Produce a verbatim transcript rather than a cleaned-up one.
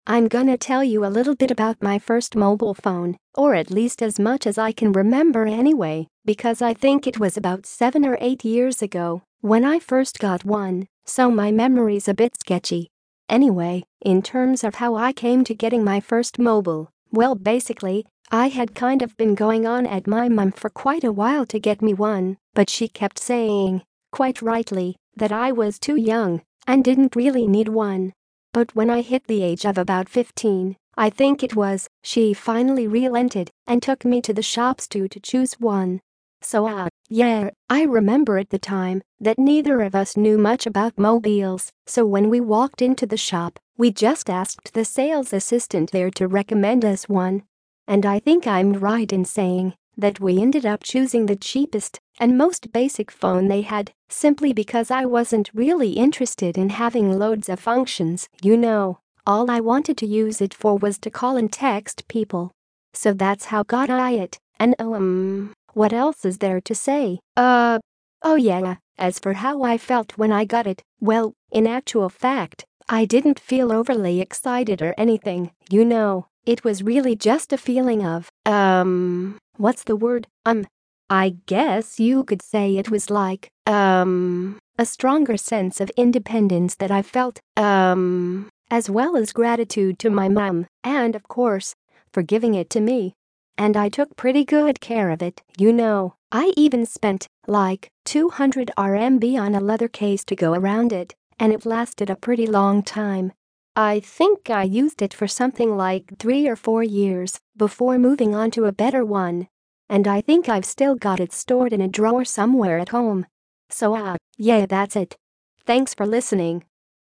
I'm gonna tell you a little bit about my first mobile phone, or at least as much as I can remember anyway, because I think it was about seven or eight years ago when I first got one, so my memory's a bit sketchy. Anyway, in terms of how I came to getting my first mobile, well, basically, I had kind of been going on at my mum for quite a while to get me one, but she kept saying, quite rightly, that I was too young and didn't really need one. But when I hit the age of about fifteen, I think it was, she finally relented and took me to the shops too to choose one. So ah, uh, yeah, I remember at the time that neither of us knew much about mobiles, so when we walked into the shop, we just asked the sales assistant there to recommend us one. And I think I'm right in saying that we ended up choosing the cheapest and most basic phone they had, simply because I wasn't really interested in having loads of functions, you know. All I wanted to use it for was to call and text people. So that's how got I it, and um, what else is there to say? Uh, oh yeah, as for how I felt when I got it, well, in actual fact, I didn't feel overly excited or anything, you know. It was really just a feeling of, um, what's the word, um, I guess you could say it was like, um, a stronger sense of independence that I felt, um, as well as gratitude to my mum, and of course, for giving it to me. And I took pretty good care of it, you know. I even spent, like, two hundred R M B on a leather case to go around it, and it lasted a pretty long time. I think I used it for something like three or four years before moving on to a better one. And I think I've still got it stored in a drawer somewhere at home. So ah, uh, yeah, that's it. Thanks for listening.